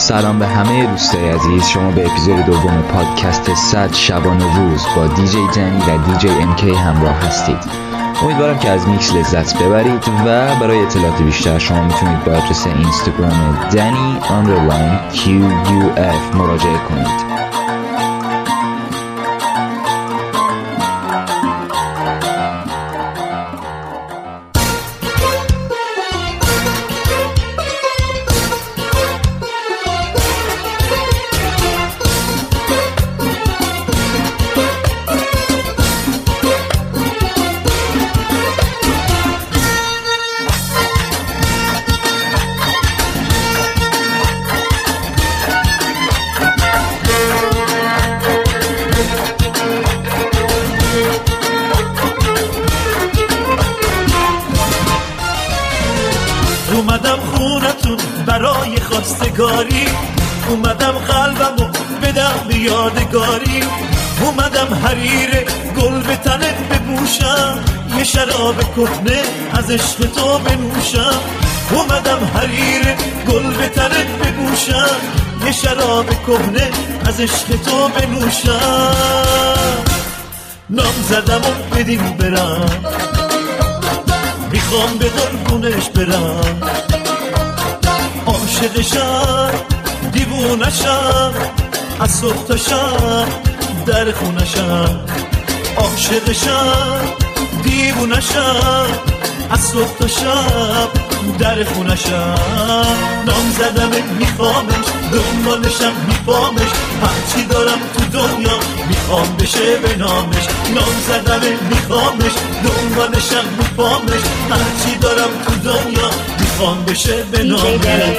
سلام به همه دوستای عزیز. شما به اپیزود دوم پادکست 100 شبانه روز با دیجی دنی و دیجی MK همراه هستید. امیدوارم که از میکس لذت ببرید و برای اطلاعات بیشتر شما میتونید با آدرس اینستاگرام Danny_QUF مراجعه کنید. اومدم خونتون برای خواستگاری، اومدم قلبمو بدم به یادگاری، اومدم حریر گل به تنت بپوشم، یه شراب کهنه از عشق تو بنوشم. اومدم حریر گل به تنت بپوشم، یه شراب کهنه از عشق تو بنوشم. نام زدم و بدیم برم، میخوام به قربونش برم، عاشقشم دیوونشم، از صبح تا شب در خونشم. عاشقشم دیوونشم، از صبح تا شب در خونشم. نام زدم میخوامش، دنبالشم میپامش، هرچی دارم تو دنیا میخوام بشه به نامش. نام زدم میخوامش، دنبالشم میپامش، هرچی دارم تو دنیا میخوام بشه به نامش.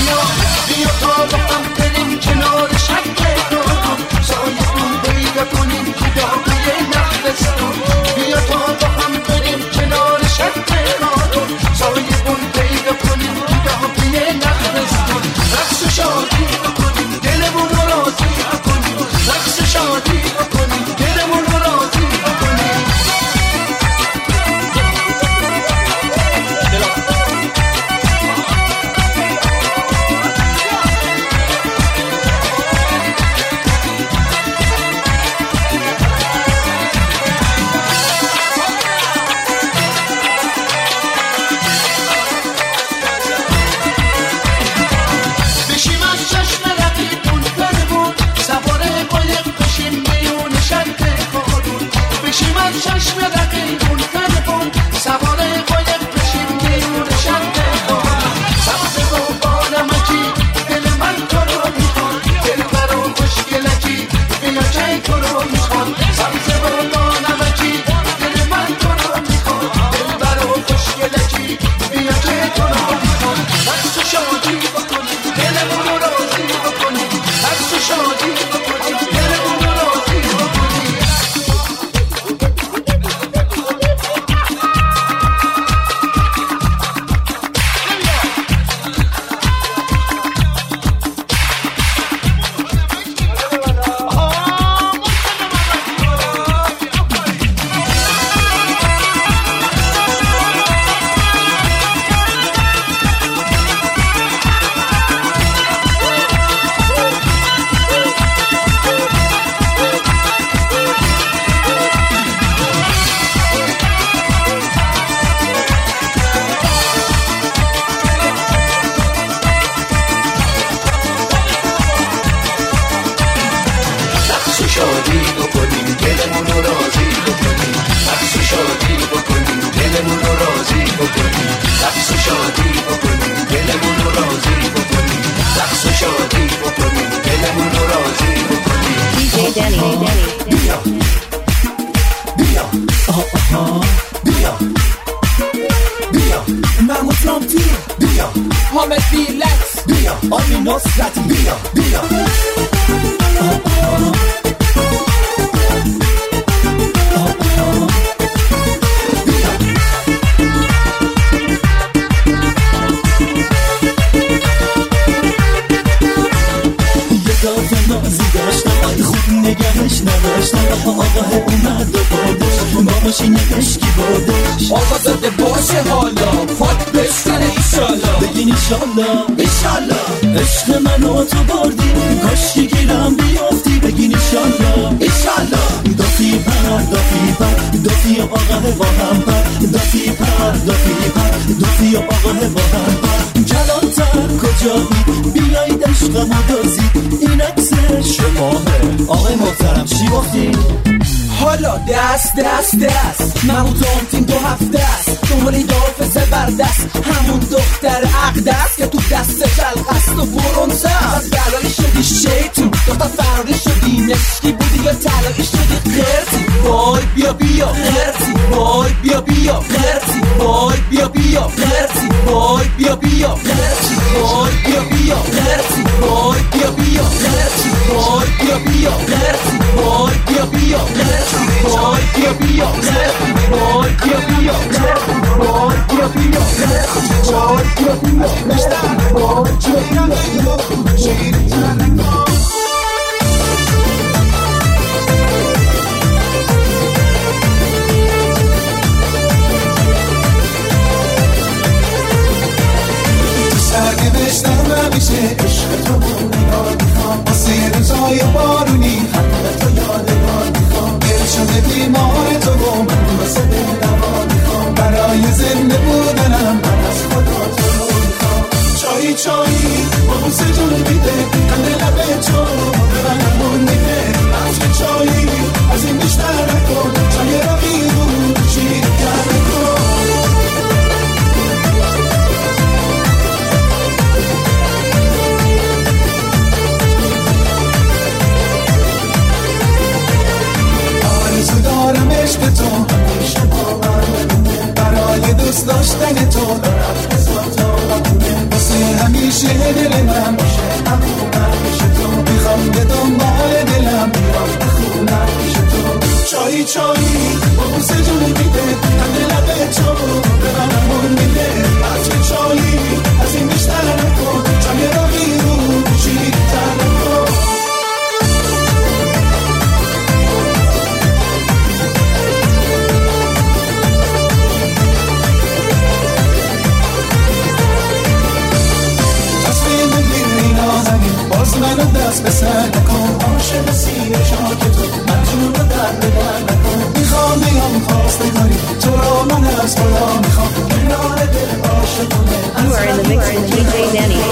بیا تا با هم بریم کنار شهرستان سایه‌مون پیدا کنیم که داغی نخلستان بیا تا با هم بریم کنار شهرستان سایه‌مون پیدا کنیم که داغی نخلستان رقص و شادی بکنیم دلمون رو راضی بکنیم رقص و شادی بکنیم دلمون رو راضی بکنیم بشیم از چشم رقیبون برمون سواره قایق بشیم میون شرق بارون بشیم از چشم رقیبون برمون سواره قایق بشیم میون شرق بارون سبز و بانمکی دل من تو رو میخواد دل برو خوشگلکی بیا که تو رو میخواد سبز و بانمکی دل من تو رو میخواد دل برو خوشگلکی بیا که تو رو میخواد رقص و شادی بکنیم دلمون رو راضی بکنیم رقص و شادی بکنیم دلمون رو راضی بکنیم رقص و شادی بکنیم دلمون رو راضی بکنیم رقص و شادی بکنیم دلمون رو راضی بکنیم رقص و شادی بکنیم دلمون رو راضی بکنیم رقص و شادی بکنیم دلمون رو راضی بکنیم DJ Danny. بیا بیا بیا بیا محمود رامتی بیا حامد بیلکس بیا آرمین نصرتی بیا بیا نازی داشتم خوب نگهش نداشتم آقاه اومد و بردش با ماشینش کی بردش آقا زده باشه حالا پاک بشکنه ایشالا بگین ایشالا ایشالا عشق من و تو بردی کاش که گیرم بیافتی بگین ایشالا ایشالا دافی پر دافی پر دافی آقاه با هم پر دافی پر دافی پر دافی آقاه با هم پر کلانتر کجایی بیایید عشقم و دازید این عکس شماهه آقای محترم چی گفتی؟ حالا دست دست دست محمود رامتین 2 هفته است دنبالی دافع زبردست همون دختر عقدست که تو دست جلقست و برونزه از بلایی شدی شیطون دختر فرقی شدی نشکی بودی یا طلایی شدی خرسی وای بیا بیا خرسی وای بیا بیا خرسی وای بیا بیا خرسی وای بیا بیا خرسی وای بیا بیا خرسی وای بیا بیا خرسی وای بیا بیا خرسی وای بیا بیا خرسی وای بیا بیا خرسی وای بیا بیا خرسی وای بیا بیا خرسی وای بیا بیا سرنوشتم همیشه عشق تو نگاه میخوام واسه یه روزای بارونی خنده تو یادگار میخوام دل شده بیمار تو و من واسه دل دوا میخوام برای زنده بودنم من از خدا تو رو میخوام چایی چایی با بوسه جون میده کنده لبه تو ببنمون میده عطر چایی از این بیشتر نکن چای رقیبون شیر کرده کن دارم عشق تو همیشه برای دوست داشتن تو واسه همیشه دل چایی با بوسه جون میده هم دلت تو ببرم اون میده عطر چایی از این بیشتر نکن جمعه راقی رو کوچیک‌تر نکن باز منو دست به سر نکن عاشق سینه شاک تو مجنون رو در نکن میخوام بیام خواستگاری تو را من از خدا میخوام کنار دل عاشقانه You are in the mix with DJ Danny.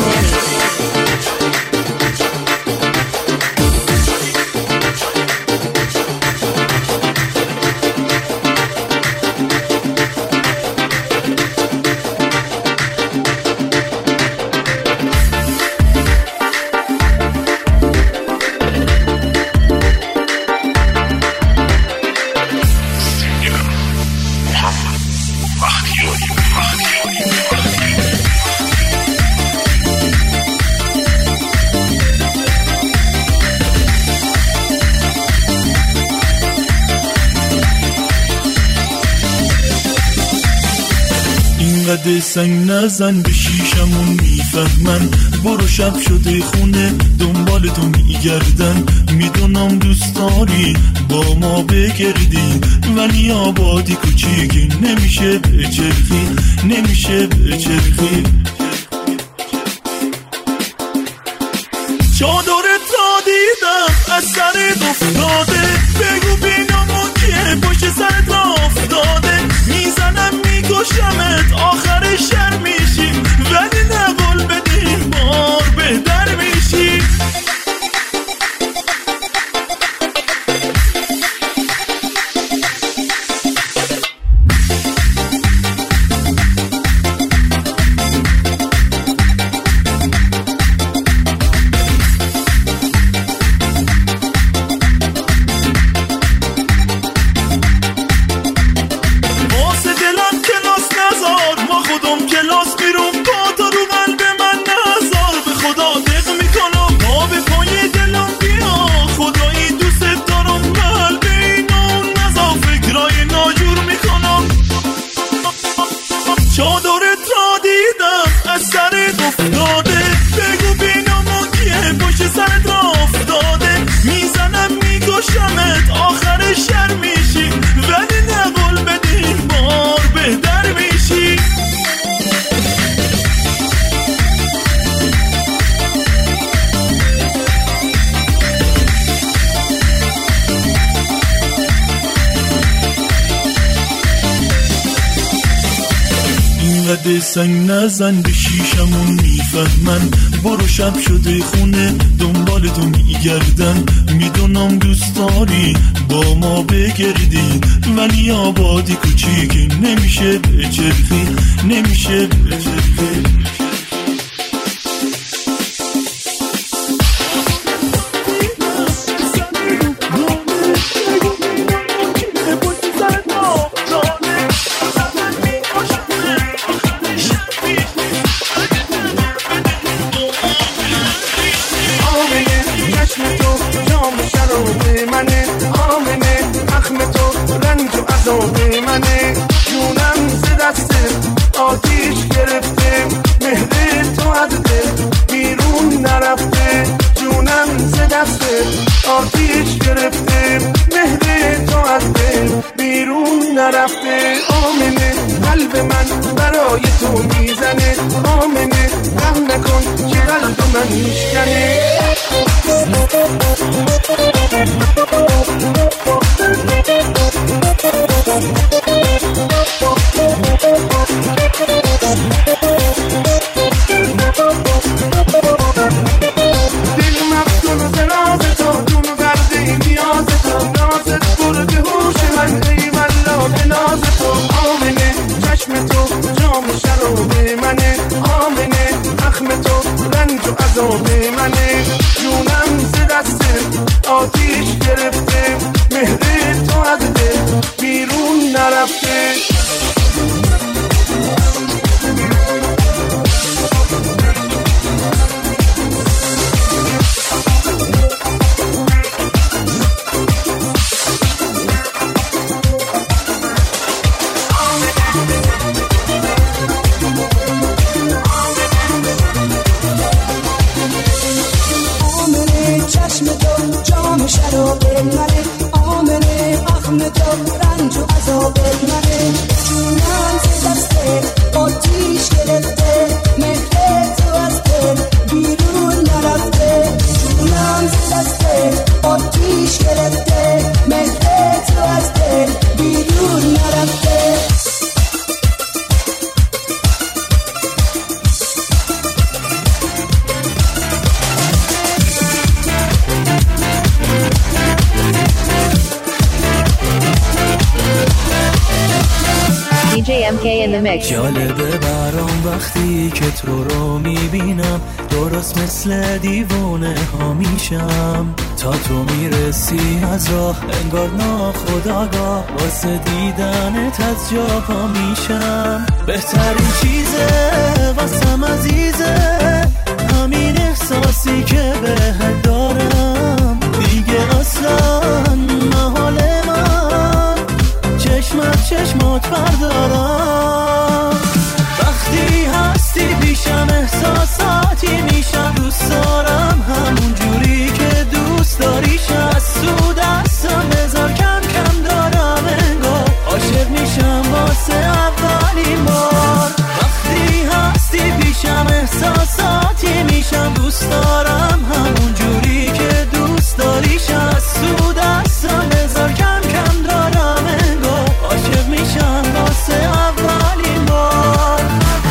قد سنگ نزن به شیشمون میفهمن برو شب شده خونه دنبال تو میگردن میدونم دوست داری با ما بگردی ولی آبادی کوچیک نمیشه بچرخی نمیشه بچرخی چادرت را دیدم از سرت افتاده بگو بینامون که پشت سرت را افتاده میزنم میکشمت آخر شر میشی ولی نقل بدیم بار بهتر میشی قد سنگ نزن به شیشمون میفهمن برو شب شده خونه دنبال تو میگردن میدونم دوست داری با ما بگردی ولی آبادی کوچیک نمیشه بچرخی نمیشه بچرخی آتیش گرفته مهر تو از دل بیرون نرفته آمنه قلب من برای تو میزنه آمنه غم نکن که قلب من میشکنه دل مفتون دراز تو جون درده نیاز تو نازت برده هوش من ای والله به ناز تو آمنه چشم تو جام شراب منه آمنه زخم تو رنج و عذاب منه جونم ز دست آتیش گرفته مهر تو از دل بیرون نرفته شراب منه آمنه اخم تو رنج و عذاب منه جونم ز دست آتیش گرفته مهر تو از دل بیرون نرفته جونم ز دست آتیش گرفته مهر تو از دل بیرون نرفته DJ MK in the mix. جالبه برام وقتی که تو رو میبینم درست مثل دیوونه ها میشم تا تو میرسی از راه انگار ناخودآگاه واسه دیدنت از جا پا میشم بهترین چیزه واسم عزیزه همین احساسی که بهت دارم دیگه اصلا محال من چشمات بردارم وقتی هستی پیشم احساساتی میشم دوست دارم همون جوری که دوست داریش از تو دستم بذار کم کم دارم انگار عاشق میشم واسه اولین بار وقتی هستی پیشم احساساتی میشم دوست دارم همون جوری که دوست داریش از تو دستم بذار کم کم دارم انگار عاشق میشم واسه اولین بار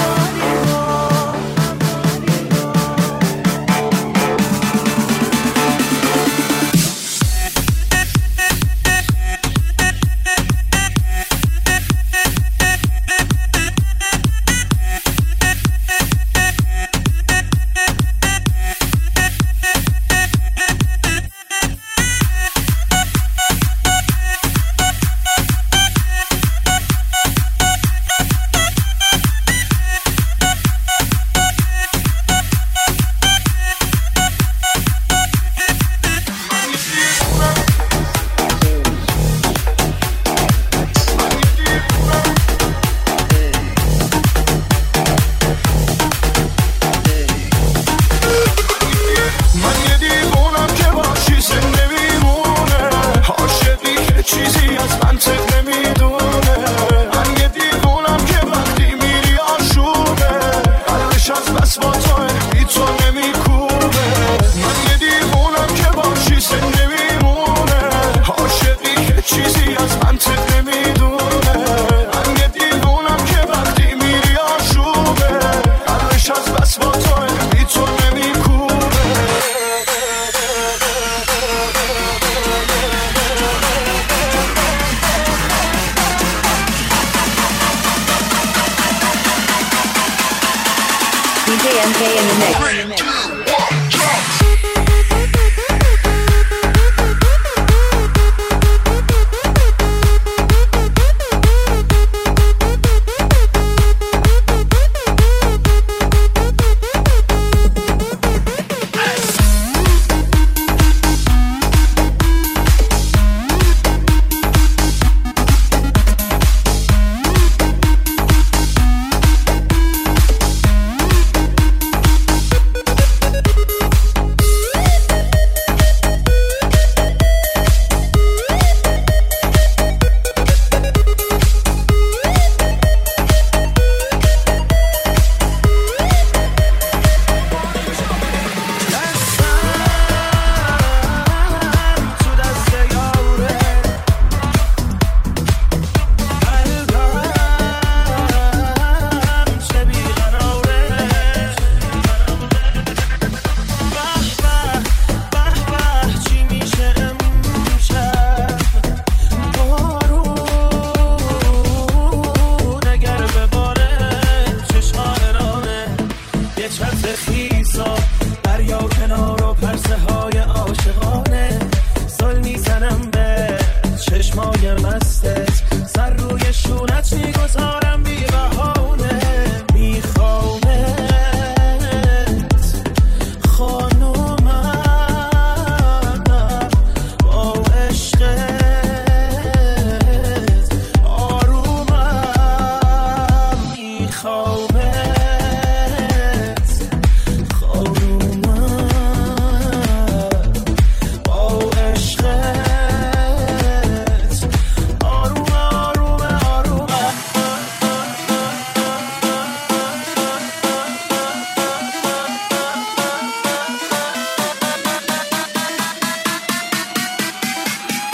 DJ MK in the mix.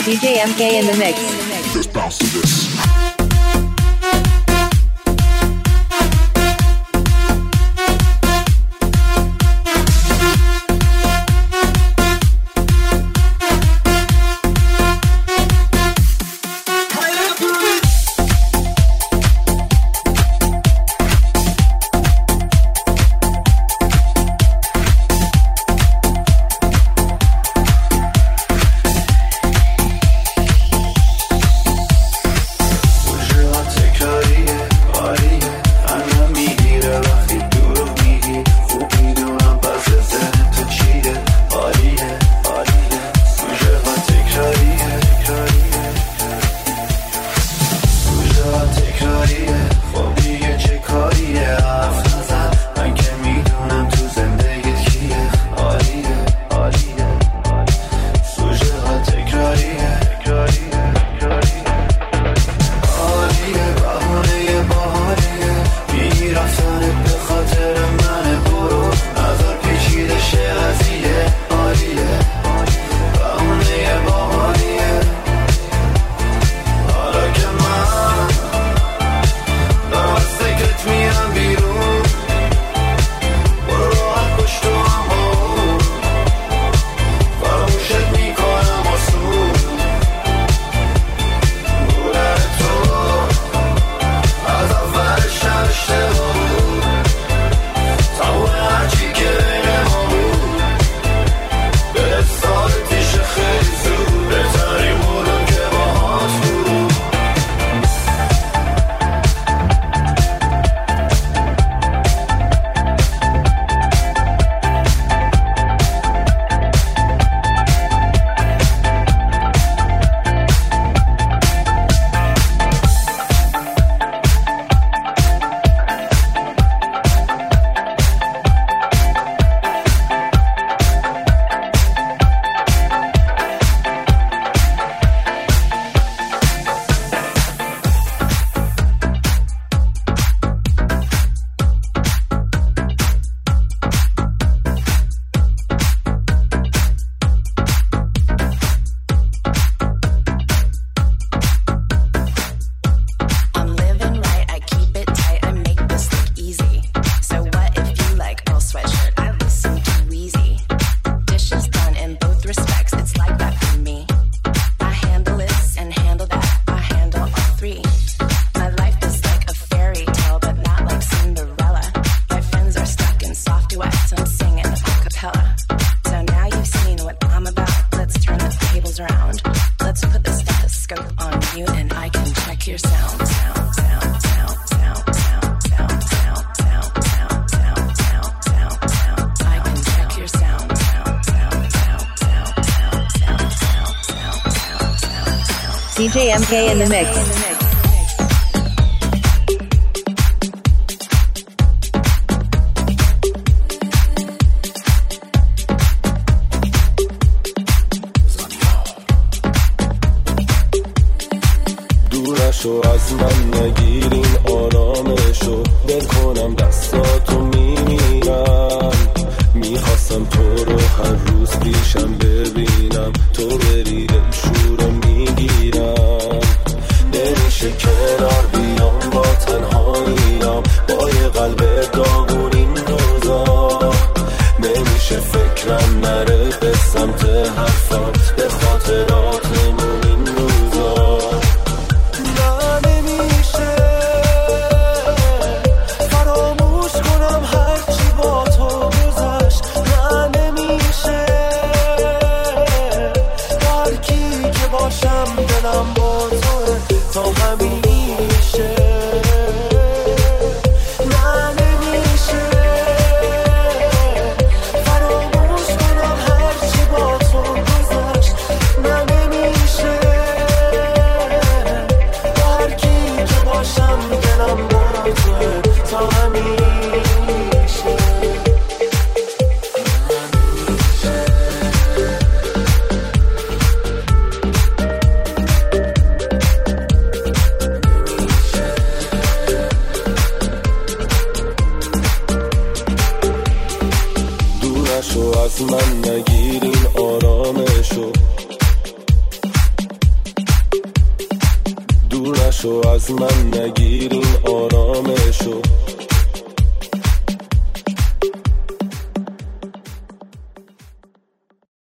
DJ MK in the mix. Just bounce to this. DJ MK in the mix. دورشو از من نگیرین آرامشو دل کنم دستاتو میمیرم میخواستم تو رو هر روز پیشم ببینم تو بری دلشورو میگیرم نمیشه کنار بیام با تنهاییم با یه قلب داغون این روزا نمیشه فکرم نره به سمت حرفات به خاطراتمون این روزا دلم با توه تا همیشه نه نمیشه فراموش کنم هرچی با تو گذشت نه نمیشه با هر کی که باشم دلم با توه تا همیشه از من نگیرین آرامشو دور نشو از من، نگیر این آرامشو.